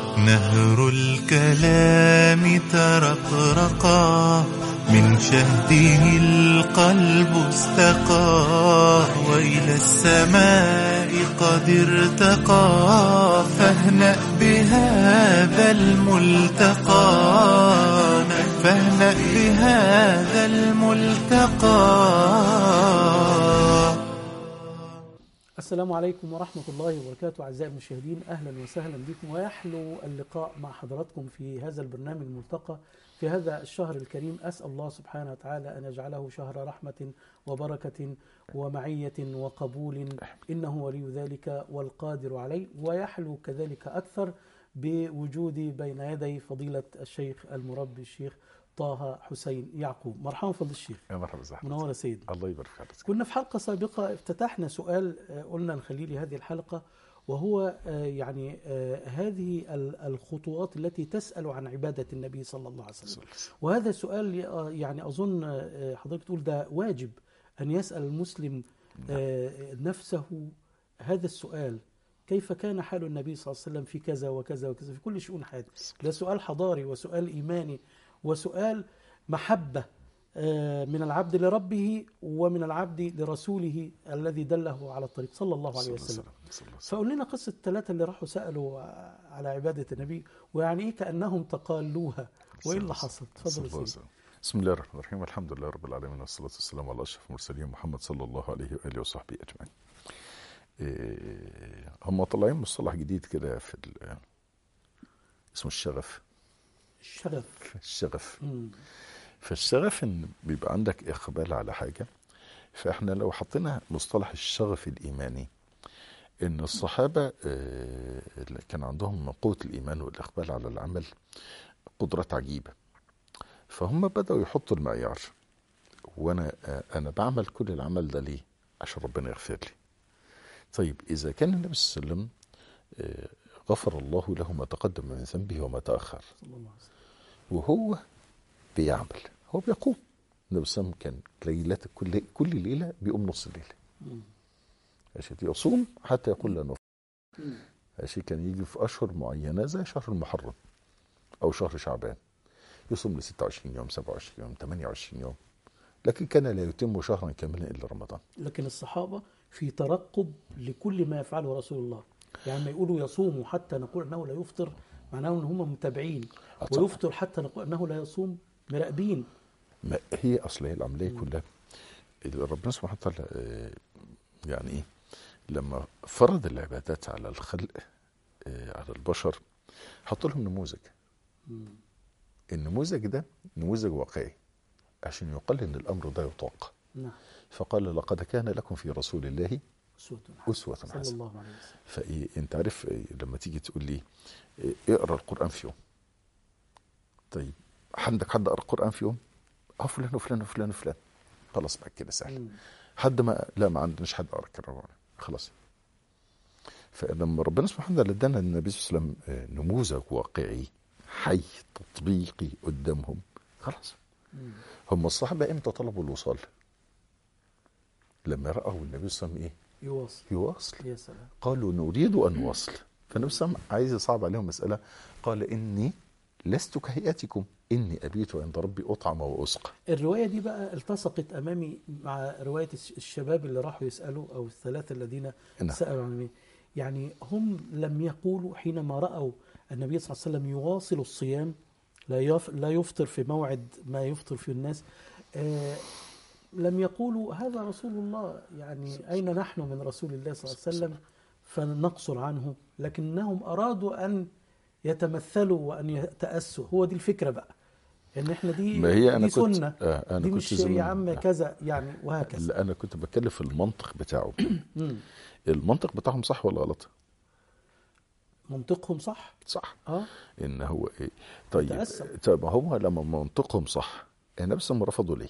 نهر الكلام ترقرقا، من شهده القلب استقى، وإلى السماء قد ارتقى. فاهنأ بهذا الملتقى، فاهنأ بهذا الملتقى. السلام عليكم ورحمة الله وبركاته. أعزائي المشاهدين، أهلا وسهلا بكم، ويحلو اللقاء مع حضراتكم في هذا البرنامج الملتقى في هذا الشهر الكريم. أسأل الله سبحانه وتعالى أن يجعله شهر رحمة وبركة ومعية وقبول، إنه ولي ذلك والقادر عليه. ويحلو كذلك أكثر بوجودي بين يدي فضيلة الشيخ المربي الشيخ طه حسين يعقوب. مرحبا فضل الشيخ. يا مرحبا زحمة. منور سيدي. الله يبارك فيك. كنا في حلقة سابقة افتتحنا سؤال قلنا نخليه لهذه الحلقة، وهو هذه الخطوات التي تسأل عن عبادة النبي صلى الله عليه وسلم. وهذا السؤال يعني أظن حضرتك تقول ده واجب أن يسأل المسلم نفسه هذا السؤال: كيف كان حال النبي صلى الله عليه وسلم في كذا وكذا وكذا في كل شؤون حياته. ده سؤال حضاري وسؤال إيماني وسؤال محبة من العبد لربه ومن العبد لرسوله الذي دله على الطريق صلى الله عليه وسلم. فقول لنا قصة الثلاثة اللي راحوا سألوا على عبادة النبي، ويعني إيه كأنهم تقالوها، وإيه اللي حصل؟ تفضل سيدي. بسم الله الرحمن الرحيم، الحمد لله رب العالمين، والصلاة والسلام على أشرف المرسلين محمد صلى الله عليه وآله وصحبه أجمعين. هم طالعين مصطلح جديد كده في اسمه الشغف. الشغف. فالشغف ان بيبقى عندك اقبال على حاجة. فاحنا لو حطينا مصطلح الشغف الايماني، ان الصحابة كان عندهم قوة الايمان والاقبال على العمل قدرات عجيبة، فهم بدأوا يحطوا المعيار. وانا بعمل كل العمل ده ليه؟ عشان ربنا يغفر لي. طيب اذا كان النبي صلى الله عليه وسلم غفر الله له ما تقدم من ذنبه وما تأخر، وهو بيعمل، هو بيقوم. النبي صلى الله عليه وسلم كان ليلة كل ليلة بيقوم نص الليلة عشان يصوم حتى يقول لا نفطر. عشان كان يجي في أشهر معينة زي شهر المحرم أو شهر شعبان يصوم ل 26 يوم 27 يوم 28 يوم، لكن كان لا يتم شهرا كاملا إلا رمضان. لكن الصحابة في ترقب لكل ما يفعله رسول الله، يعني ما يقولوا يصوم حتى نقول أنه لا يفطر، معناه أن هم متابعين، ويفطر حتى نقول أنه لا يصوم، مراقبين. ما هي أصل هي العملية كلها ربنا سبحانه وتعالى يعني إيه لما فرض العبادات على الخلق على البشر حط لهم نموذج. النموذج ده نموذج واقعي عشان يقال إن الأمر ده يطاق. فقال لقد كان لكم في رسول الله أسوة حسنة صلى الله عليه وسلم. فإيه أنت عارف لما تيجي تقول لي اقرأ القرآن في يوم، طيب عندك حد قرأ القرآن في يوم؟ فلان وفلان وفلان وفلان، خلاص بقى كده سهل. حد ما عندناش حد قرأ القرآن خلاص. فلما ربنا سبحانه وتعالى ادانا النبي صلى الله عليه وسلم نموذج واقعي حي تطبيقي قدامهم، خلاص. هم الصحابة امتى طلبوا الوصال؟ لما رأوا النبي صلى الله عليه وسلم ايه؟ يواصل. يا سلام. قالوا نريد ان نواصل. فالنبي صلى الله عليه وسلم عايز يصعب عليهم مسألة، قال إني لست كهيئتكم إني أبيت عند ربي أطعم وأسقى. الرواية دي بقى التصقت أمامي مع رواية الشباب اللي راحوا يسألوا، أو الثلاثة الذين سألوا عن يعني هم لم يقولوا حينما رأوا النبي صلى الله عليه وسلم يواصل الصيام، لا يفطر في موعد ما يفطر فيه الناس، لم يقولوا هذا رسول الله، يعني أين نحن من رسول الله صلى الله عليه وسلم فنقصر عنه، لكنهم أرادوا أن يتمثلوا وأن يتأسوا. هو دي الفكرة بقى، إن إحنا دي سنة، دي مش يا عم كذا يعني، وهكذا. لا أنا كنت بتكلم في المنطق بتاعه. المنطق بتاعهم صح ولا غلط؟ منطقهم صح. إن هو إيه؟ طيب هو لما منطقهم صح النبي صلى الله عليه وسلم رفضوا ليه؟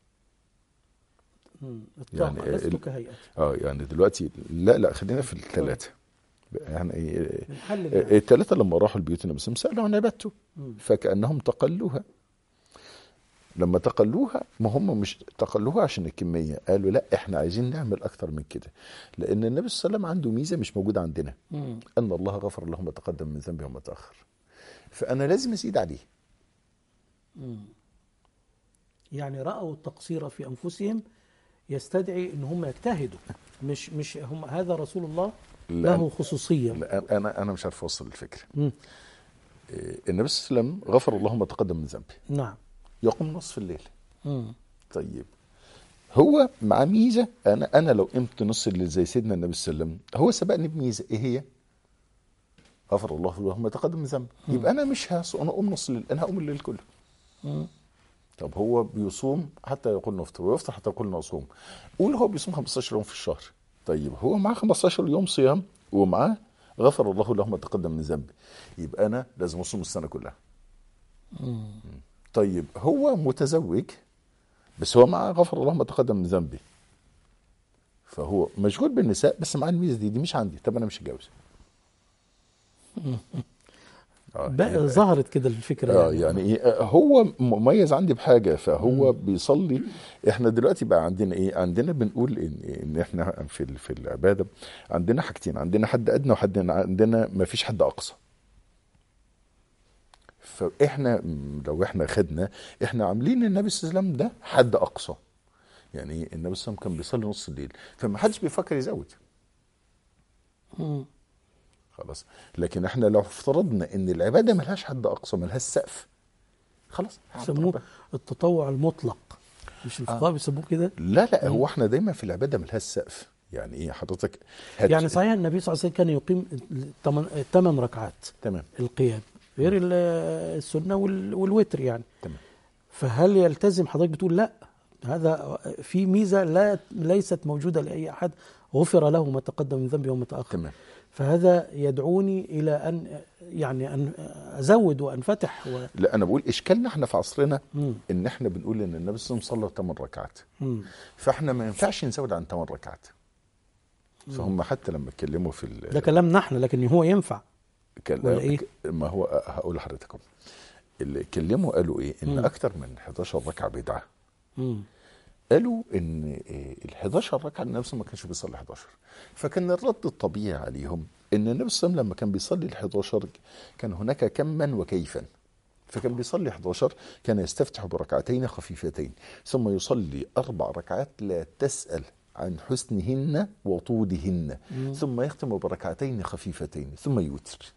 يعني لست كهيئتي. يعني دلوقتي لا خلينا في الثلاثة. يعني الثلاثة لما راحوا البيوت النبي صلى الله عليه وسلم سألوا عن عبادته فكأنهم تقلوها. لما تقلوها، ما هم مش تقلوها عشان الكميه، قالوا لا احنا عايزين نعمل اكتر من كده، لان النبي صلى الله عليه وسلم عنده ميزه مش موجوده عندنا، ان الله غفر له ما تقدم من ذنبه وما تاخر، فانا لازم ازيد عليه. يعني رأوا التقصير في أنفسهم يستدعي ان هم يجتهدوا، مش هم هذا رسول الله له خصوصية. لا انا مش عارف اوصل الفكره. النبي صلى الله عليه وسلم غفر الله ما تقدم من ذنبه، نعم، يقوم نصف الليل. طيب هو مع ميزه، انا لو قمت نص الليل زي سيدنا النبي صلى الله عليه وسلم، هو سبقني بميزه، ايه هي؟ غفر الله له ما تقدم من ذنبه. يبقى انا مش انا اقوم نص الليل، انا هقوم الليل كله. طب هو بيصوم حتى يقول نفطر، ويفطر حتى يقول نصوم. قول هو بيصوم 15 يوم في الشهر، طيب هو معاه 15 يوم صيام ومعاه غفر الله له ما تقدم من ذنبه، يبقى انا لازم اصوم السنه كلها. طيب هو متزوج بس هو معاه غفر الله ما تقدم من ذنبه، فهو مشغول بالنساء بس معاه الميزه دي مش عندي، طب انا مش هتجوز. ظهرت كده الفكرة. يعني ايه، هو مميز عندي بحاجه فهو بيصلي. احنا دلوقتي بقى عندنا ايه؟ عندنا بنقول ان احنا في العباده عندنا حاجتين، عندنا حد ادنى وحد عندنا ما فيش حد اقصى. فاحنا لو احنا خدنا احنا عاملين النبي صلى الله عليه وسلم ده حد اقصى، يعني النبي صلى الله عليه وسلم كان بيصلي نص الليل فما حدش بيفكر يزود. خلاص، لكن احنا لو افترضنا ان العباده ملهاش حد اقصى، ملهاش سقف، خلاص يسموه التطوع المطلق، مش الفقهاء بيسموه كده؟ لا هو احنا دايما في العباده ملهاش سقف. يعني ايه حضرتك؟ يعني صحيح النبي صلى الله عليه وسلم كان يقيم 8 ركعات تمام القيام غير السنه والوتر يعني. تمام. فهل يلتزم حضرتك بتقول لا هذا في ميزه ليست موجوده لاي احد، غفر له ما تقدم من ذنبه وما تاخر. تمام. فهذا يدعوني الى ان ازود وانفتح لا انا بقول اشكالنا احنا في عصرنا ان احنا بنقول ان النبي صلى الله عليه وسلم صلى 8 ركعات، فاحنا ما ينفعش نزود عن 8 ركعات. فهم حتى لما اتكلموا في ده كلامنا احنا، لكن هو ينفع ولا ايه؟ ما هو هقول لحضرتكم اللي اتكلموا قالوا ايه؟ ان اكتر من 11 ركعه بدعه. قالوا ان ال 11 ركعه النبي صلى الله عليه وسلم ما كانش بيصلي 11، فكان الرد الطبيعي عليهم ان النبي صلى الله عليه وسلم لما كان بيصلي ال 11 كان هناك كما وكيفا، فكان بيصلي 11 كان يستفتح بركعتين خفيفتين ثم يصلي 4 ركعات لا تسأل عن حسنهن وطولهن ثم يختم بركعتين خفيفتين ثم يوتر.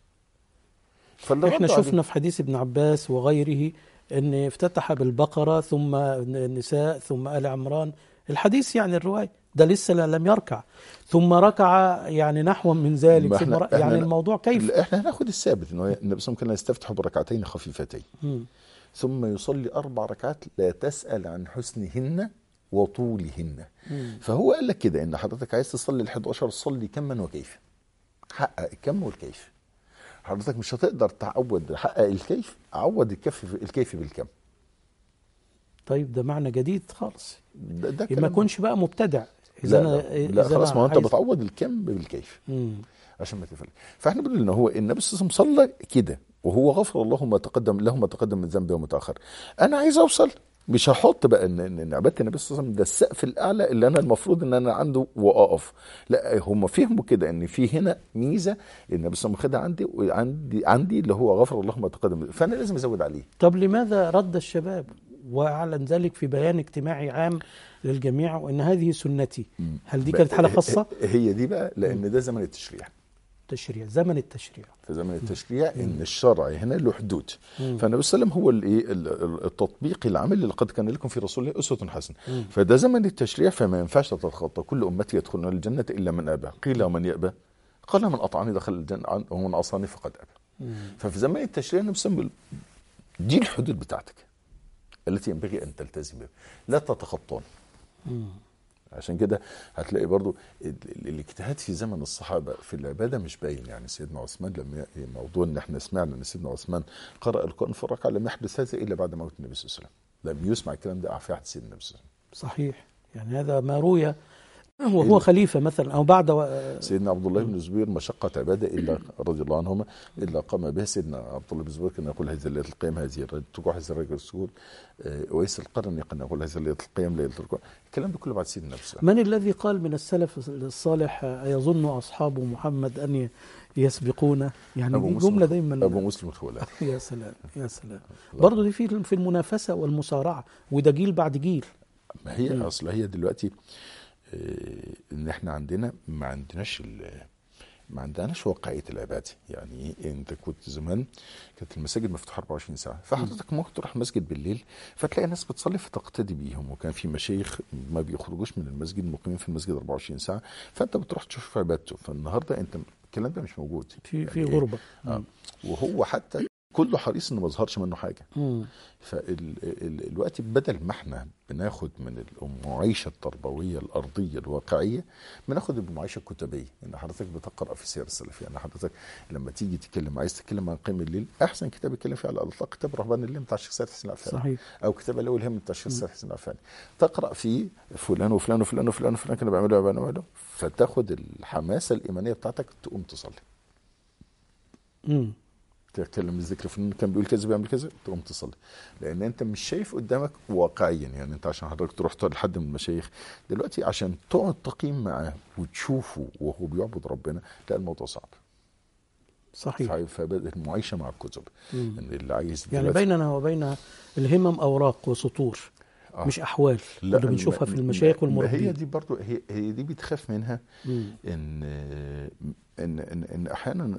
احنا شفنا في حديث ابن عباس وغيره ان افتتح بالبقرة ثم النساء ثم آل عمران، الحديث يعني الرواية ده لسه لم يركع، ثم ركع يعني نحو من ذلك، ثم يعني الموضوع كيف؟ احنا هناخد الثابت انه النبي صلى الله عليه وسلم كان يستفتح بركعتين خفيفتين ثم يصلي 4 ركعات لا تسأل عن حسنهن وطولهن. فهو قال لك كده ان حضرتك عايز تصلي ال 11 صلي كما وكيف، حقق الكم والكيف. حضرتك مش هتقدر تعود حقق الكيف، عود الكيف بالكم. طيب ده معنى جديد خالص، ده ما يكونش بقى مبتدع. لا خلاص، ما هو انت بتعوض الكم بالكيف عشان ما تفرق. فاحنا بنقول ان هو النبي صلى الله عليه وسلم صلى كده وهو غفر الله ما تقدم من ذنبه وما تاخر. انا عايز اوصل، مش هحط بقى ان عباده النبي صلى الله عليه وسلم ده السقف الاعلى اللي انا المفروض ان انا عنده واقف. لا هم فهموا كده ان في هنا ميزه النبي صلى الله عليه وسلم خدها عندي اللي هو غفر الله ما تقدم، فانا لازم ازود عليه. طب لماذا رد الشباب واعلن ذلك في بيان اجتماعي عام للجميع وان هذه سنتي؟ هل دي كانت حاله خاصه؟ هي دي بقى لان ده زمن التشريع. زمن التشريع، في زمن التشريع ان الشرع هنا له حدود. فالنبي صلى الله عليه وسلم هو التطبيق العملي لقد كان لكم في رسول الله اسوه حسنه. فده زمن التشريع فما ينفعش تتخطى. كل امتي يدخلون الجنه الا من ابى، قيل ومن يابى؟ قال من اطاعني دخل الجنه ومن عصاني فقد ابى. ففي زمن التشريع النبي صلى الله عليه وسلم دي الحدود بتاعتك التي ينبغي ان تلتزم بها، لا تتخطون. عشان كده هتلاقي برضو الاجتهاد في زمن الصحابة في العبادة مش باين. يعني سيدنا عثمان لما موضوع ان احنا سمعنا ان سيدنا عثمان قرأ القرآن في الركعة لم يحدث هذا الا بعد موت النبي صلى الله عليه وسلم، لم يسمع الكلام ده في عهد سيدنا النبي صلى الله عليه وسلم. صحيح، يعني هذا ما روي وهو خليفة مثلا أو بعد سيدنا عبد الله بن الزبير مشقة عبادة إلا رضي الله عنهما إلا قام بها. سيدنا عبد الله بن الزبير كان يقول هذه ليلة القيام، هذه الركوع، هذه الركعة السجود. ويس القرن كان يقول هذه ليلة القيام، ليلة الركوع. الكلام ده كله بعد سيدنا نفسه. من الذي قال من السلف الصالح يظن أصحاب محمد أن يسبقون؟ يعني دي جملة دايما أبو مسلم الخولاني. يا سلام يا سلام. برضه دي في المنافسة والمصارعة، وده جيل بعد جيل. ما هي أصلا هي دلوقتي ان احنا عندنا ما عندناش واقعيه العباده. يعني انت كنت زمان كانت المساجد مفتوحه 24 ساعه، فحضرتك ممكن تروح المسجد بالليل فتلاقي ناس بتصلي فتقتدي بيهم، وكان في مشايخ ما بيخرجوش من المسجد، مقيمين في المسجد 24 ساعه، فانت بتروح تشوف عبادته. فالنهارده انت الكلام ده مش موجود، في غربه. وهو حتى كله حريص انه ما يظهرش منه حاجه. فالوقت بدل ما احنا بناخد من المعيشه التربويه الارضيه الواقعيه، بناخد المعيشه الكتابيه. ان حضرتك بتقرا في سير السلف، يعني حضرتك لما تيجي تتكلم عايز تتكلم عن قيام الليل، احسن كتاب يتكلم فيه على الاطلاق كتاب رهبان الليل بتاع الشيخ سيد حسين العفاني، صحيح، او كتاب الاول هم بتاع الشيخ سيد حسين العفاني. تقرا فيه فلان وفلان وفلان وفلان وفلان كانوا بيعملوا، فتاخد الحماسه الايمانيه بتاعتك تقوم تصلي. تتكلم الذكر فلان كان بيقول كذا بيعمل كذا، تقوم تصلي، لان انت مش شايف قدامك واقعيا. يعني انت عشان حضرتك تروح تقعد لحد من المشايخ دلوقتي عشان تقعد تقيم معاه وتشوفه وهو بيعبد ربنا، لا الموضوع صعب. صحيح. فبدأت المعيشه مع الكتب ان اللي عايز يعني بيننا وبين الهمم اوراق وسطور، مش احوال اللي بنشوفها في المشايخ والمربين. هي دي برضو هي دي بتخاف منها. ان احيانا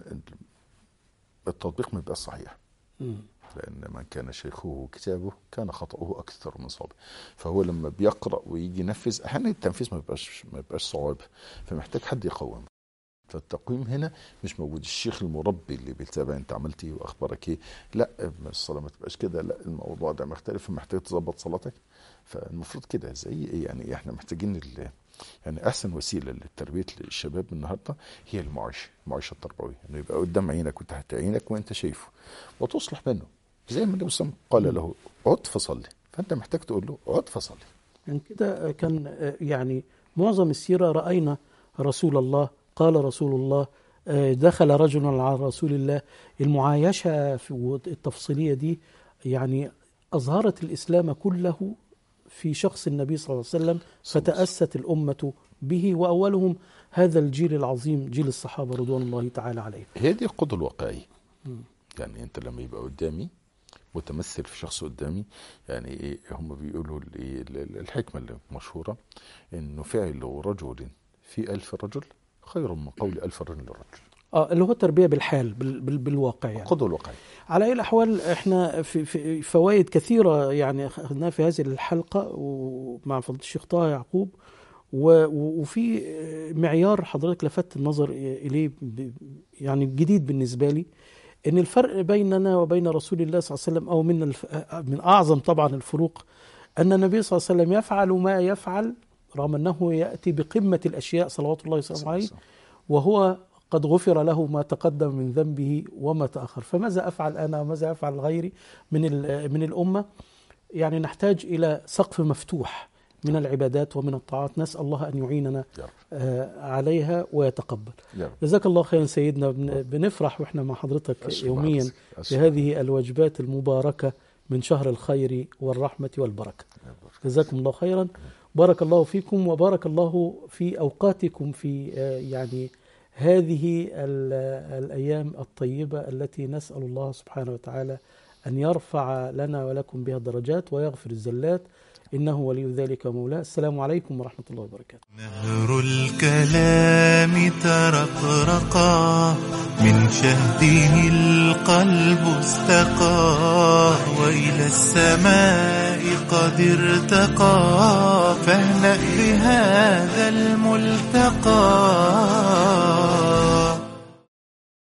التطبيق ما يبقاش صحيح، لأن من كان شيخه كتابه كان خطأه أكثر من صوابه. فهو لما بيقرأ ويجي ينفذ أحيانا التنفيذ ما يبقاش صواب، فمحتاج حد يقوم. فالتقويم هنا مش موجود. الشيخ المربي اللي بيتابع انت عملت ايه واخبارك ايه، لا الصلاه ما تبقاش كده، لا الموضوع ده مختلف، محتاج تظبط صلاتك. فالمفروض كده زي يعني احنا محتاجين يعني احسن وسيله لتربيه الشباب النهارده هي المعيشه التربويه، انه يبقى قدام عينك وتحت عينك وانت شايفه وتصلح منه. زي ما النبي صلى الله عليه وسلم قال له اقعد فصلي، فانت محتاج تقول له اقعد فصلي. يعني كده كان يعني معظم السيره راينا رسول الله، قال رسول الله دخل رجل على رسول الله. المعايشه التفصيليه دي يعني اظهرت الاسلام كله في شخص النبي صلى الله عليه وسلم، فتأست الأمة به، وأولهم هذا الجيل العظيم، جيل الصحابة رضوان الله تعالى عليهم. هي دي القدوة الواقعية. يعني أنت لما يبقى قدامي متمثل في شخص قدامي، يعني إيه هم بيقولوا الحكمة المشهورة إنه فعل رجل في 1000 رجل خير من قول 1000 رجل للرجل. اللي هو التربية بالحال بالواقع، يعني القدوة الواقعية. على أي الأحوال احنا في فوائد كثيرة يعني أخذناها في هذه الحلقة ومع فضيلة الشيخ طه يعقوب، وفي معيار حضرتك لفت النظر إليه يعني جديد بالنسبة لي، إن الفرق بيننا وبين رسول الله صلى الله عليه وسلم، أو من أعظم طبعا الفروق، أن النبي صلى الله عليه وسلم يفعل ما يفعل رغم أنه يأتي بقمة الأشياء صلوات الله وسلامه عليه، وهو قد غفر له ما تقدم من ذنبه وما تأخر. فماذا أفعل أنا وماذا أفعل غيري من الأمة؟ يعني نحتاج إلى سقف مفتوح من العبادات ومن الطاعات، نسأل الله أن يعيننا عليها ويتقبل. جزاك الله خيرا سيدنا. بنفرح وإحنا مع حضرتك يوميا في هذه الوجبات المباركة من شهر الخير والرحمة والبركة. جزاكم الله خيرا، بارك الله فيكم وبارك الله في أوقاتكم في يعني هذه الأيام الطيبة التي نسأل الله سبحانه وتعالى أن يرفع لنا ولكم بها الدرجات ويغفر الزلات، إنه ولي ذلك مولاه. السلام عليكم ورحمة الله وبركاته. نهر الكلام ترقرقا من شهده القلب استقى، وإلى السماء قد ارتقى، فاهنأ بهذا الملتقى.